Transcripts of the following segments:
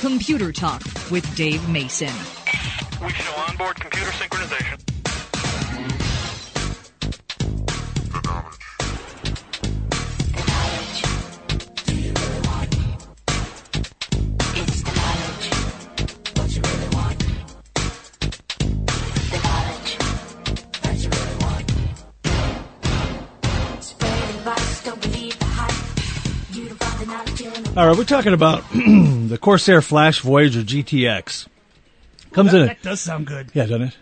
Computer Talk with Dave Mason. We show onboard computer synchronization. All right, we're talking about the Corsair Flash Voyager GTX. That does sound good. Yeah, doesn't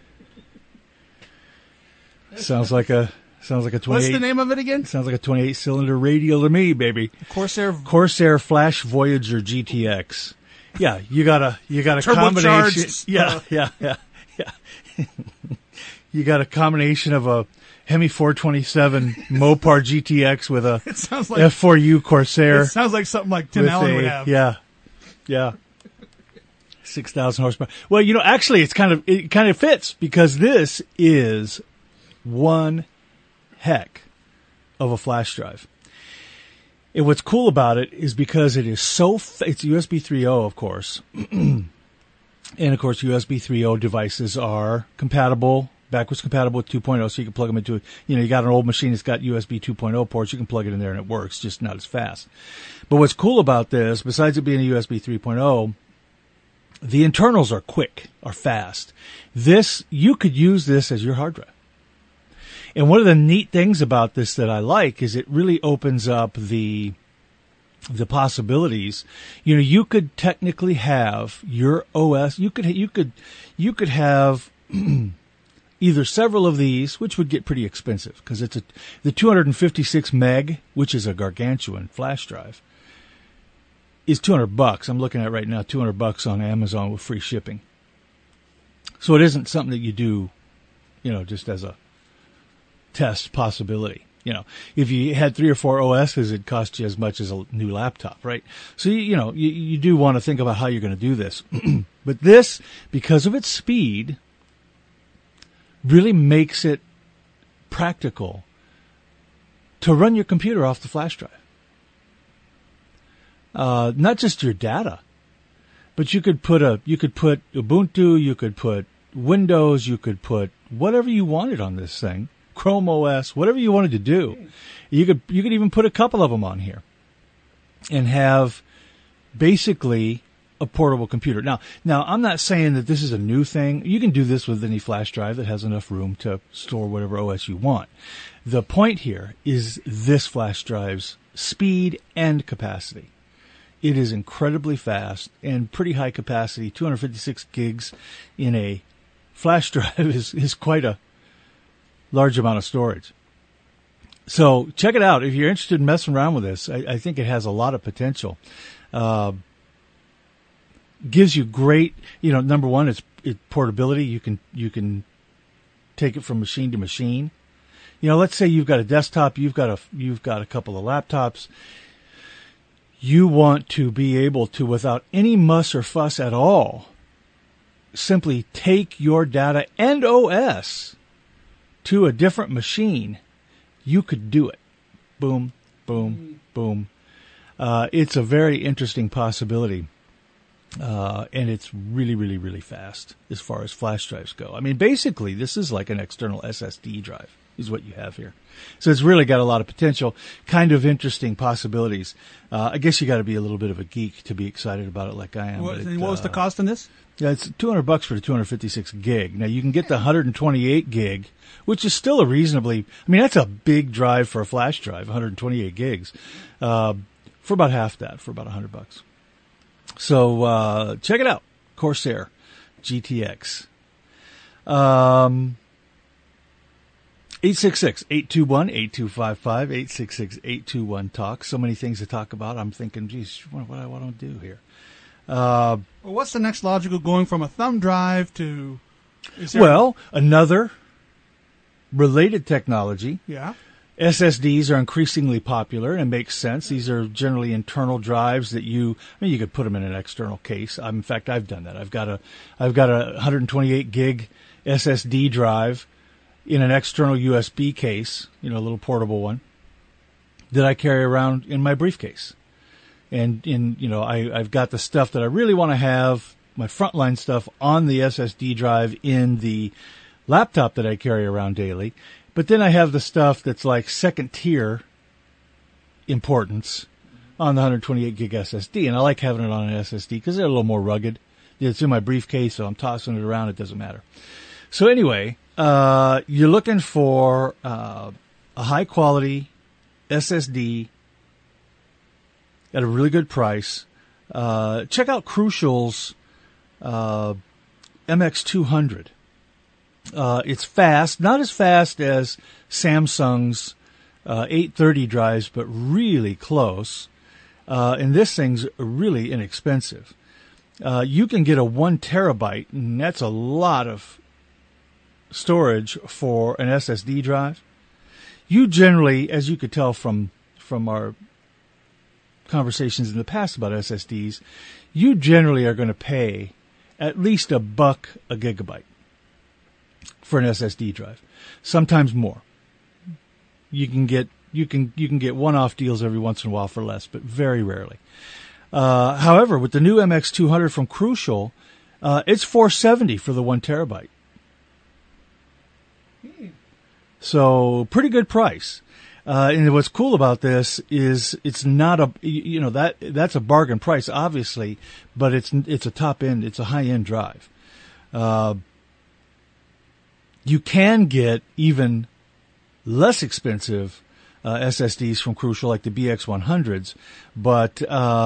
it? Sounds like a 28. What's the name of it again? Sounds like a 28-cylinder radial to me, baby. Corsair Flash Voyager GTX. Yeah, you got a combination. Yeah. You got a combination of a Hemi 427 Mopar GTX with a F4U Corsair. It sounds like something like Tim Allen would have. Yeah. 6,000 horsepower. Well, actually, it kind of fits because this is one heck of a flash drive. And what's cool about it is because it is it's USB 3.0, of course. And of course, USB 3.0 devices are backwards compatible with 2.0, so you can plug them into it. You got an old machine that's got USB 2.0 ports, you can plug it in there and it works, just not as fast. But what's cool about this, besides it being a USB 3.0, the internals are fast. You could use this as your hard drive. And one of the neat things about this that I like is it really opens up the possibilities. You could technically have your OS, you could have either several of these, which would get pretty expensive because it's the 256 meg, which is a gargantuan flash drive, is $200. I'm looking at right now, $200 on Amazon with free shipping. So it isn't something that you do, just as a test possibility. If you had 3 or 4 OSs, it'd cost you as much as a new laptop, right? So, you do want to think about how you're going to do this. But this, because of its speed, really makes it practical to run your computer off the flash drive. Not just your data, but you could put Ubuntu, you could put Windows, you could put whatever you wanted on this thing, Chrome OS, whatever you wanted to do. You could even put a couple of them on here and have basically a portable computer. Now I'm not saying that this is a new thing. You can do this with any flash drive that has enough room to store whatever OS you want. The point here is this flash drive's speed and capacity. It is incredibly fast and pretty high capacity. 256 gigs in a flash drive is quite a large amount of storage. So check it out. If you're interested in messing around with this, I think it has a lot of potential. Gives you great, number one, it's portability. You can take it from machine to machine. Let's say you've got a desktop, you've got a couple of laptops. You want to be able to, without any muss or fuss at all, simply take your data and OS to a different machine. You could do it. Boom, boom, boom. It's a very interesting possibility. And it's really, really, really fast as far as flash drives go. I mean, basically, this is like an external SSD drive is what you have here. So it's really got a lot of potential, kind of interesting possibilities. I guess you got to be a little bit of a geek to be excited about it like I am. What was the cost on this? Yeah, it's $200 for the 256 gig. Now, you can get the 128 gig, which is still that's a big drive for a flash drive, 128 gigs, for about half that, for about $100. So, check it out. Corsair GTX. 866-821-8255, 866-821-TALK. So many things to talk about. I'm thinking, geez, what do I want to do here? Well, what's the next logical going from a thumb drive to... another related technology. Yeah. SSDs are increasingly popular, and it makes sense. These are generally internal drives that you could put them in an external case. In fact, I've done that. I've got a 128 gig SSD drive in an external USB case, a little portable one, that I carry around in my briefcase. and I've got the stuff that I really want to have, my frontline stuff, on the SSD drive in the laptop that I carry around daily. But then I have the stuff that's like second tier importance on the 128 gig SSD, and I like having it on an SSD because they're a little more rugged. It's in my briefcase, so I'm tossing it around. It doesn't matter. So anyway, you're looking for a high quality SSD at a really good price. Check out Crucial's MX200. It's fast, not as fast as Samsung's 830 drives, but really close. And this thing's really inexpensive. You can get a 1 terabyte, and that's a lot of storage for an SSD drive. You generally, as you could tell from our conversations in the past about SSDs, you generally are going to pay at least $1 a gigabyte for an SSD drive, sometimes more. You can get one-off deals every once in a while for less, but very rarely. However, with the new MX200 from Crucial, it's $470 for the 1 terabyte. So pretty good price. And what's cool about this is it's not that's a bargain price, obviously, but it's a top end, it's a high end drive. You can get even less expensive SSDs from Crucial, like the BX100s, but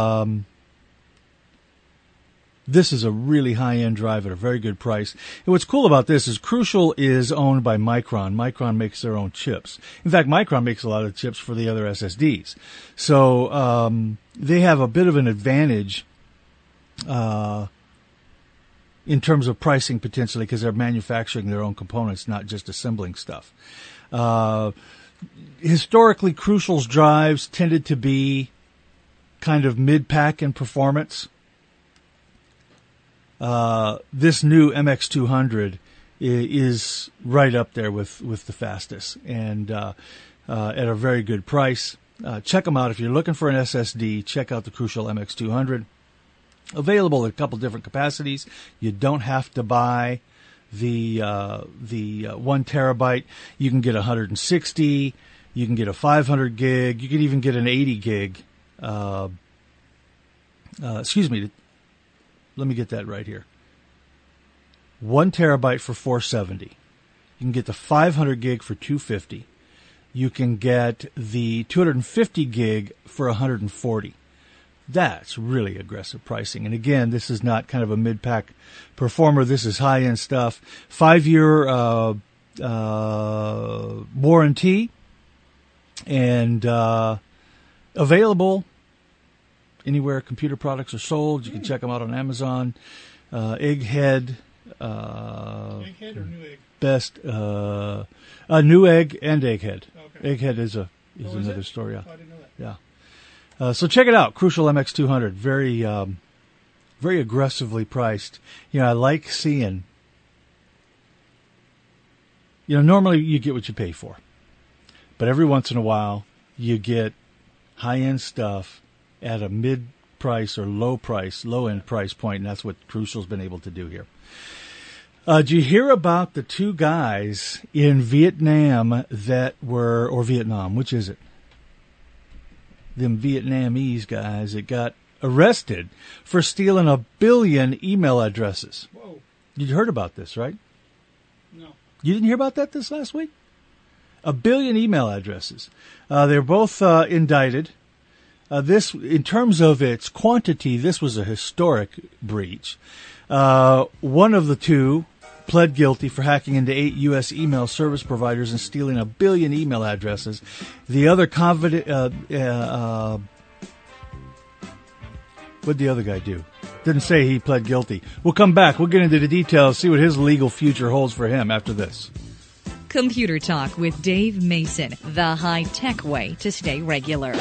this is a really high-end drive at a very good price. And what's cool about this is Crucial is owned by Micron. Micron makes their own chips. In fact, Micron makes a lot of chips for the other SSDs. So they have a bit of an advantage in terms of pricing potentially because they're manufacturing their own components, not just assembling stuff. Historically, Crucial's drives tended to be kind of mid-pack in performance. This new MX200 is right up there with the fastest and at a very good price. Check them out. If you're looking for an SSD, check out the Crucial MX200. Available at a couple different capacities. You don't have to buy the 1 terabyte. You can get 160. You can get a 500 gig. You can even get an 80 gig. Let me get that right here. 1 terabyte for $470. You can get the 500 gig for $250. You can get the 250 gig for $140. That's really aggressive pricing. And again, this is not kind of a mid-pack performer. This is high-end stuff. 5-year warranty, and available anywhere computer products are sold. You can check them out on Amazon. Egghead. Egghead or Newegg? Best. Newegg and Egghead. Okay. Egghead is another story. Yeah. Oh, I didn't know that. Yeah. So check it out. Crucial MX200. Very, very aggressively priced. I like seeing, normally you get what you pay for, but every once in a while you get high-end stuff at a mid-price or low-end price point, and that's what Crucial's been able to do here. Did you hear about the 2 guys in Vietnam or Vietnam, which is it? Them Vietnamese guys that got arrested for stealing 1 billion email addresses. Whoa. You heard about this, right? No. You didn't hear about that this last week? 1 billion email addresses. They're both indicted. This, in terms of its quantity, this was a historic breach. One of the 2 pled guilty for hacking into 8 U.S. email service providers and stealing 1 billion email addresses. The other what'd the other guy do? Didn't say he pled guilty. We'll come back. We'll get into the details, see what his legal future holds for him after this. Computer Talk with Dave Mason, the high-tech way to stay regular.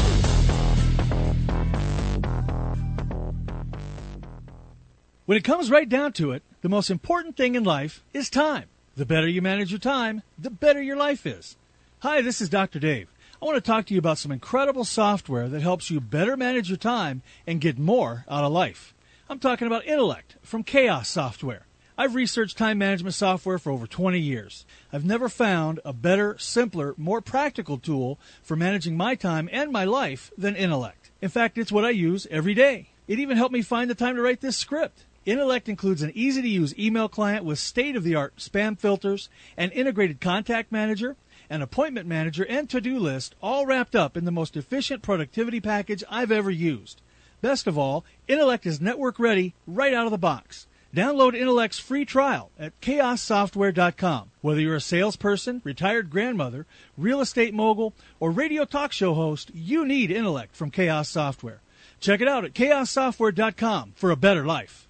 When it comes right down to it, the most important thing in life is time. The better you manage your time, the better your life is. Hi, this is Dr. Dave. I want to talk to you about some incredible software that helps you better manage your time and get more out of life. I'm talking about Intellect from Chaos Software. I've researched time management software for over 20 years. I've never found a better, simpler, more practical tool for managing my time and my life than Intellect. In fact, it's what I use every day. It even helped me find the time to write this script. Intellect includes an easy-to-use email client with state-of-the-art spam filters, an integrated contact manager, an appointment manager, and to-do list, all wrapped up in the most efficient productivity package I've ever used. Best of all, Intellect is network-ready right out of the box. Download Intellect's free trial at chaossoftware.com. Whether you're a salesperson, retired grandmother, real estate mogul, or radio talk show host, you need Intellect from Chaos Software. Check it out at chaossoftware.com for a better life.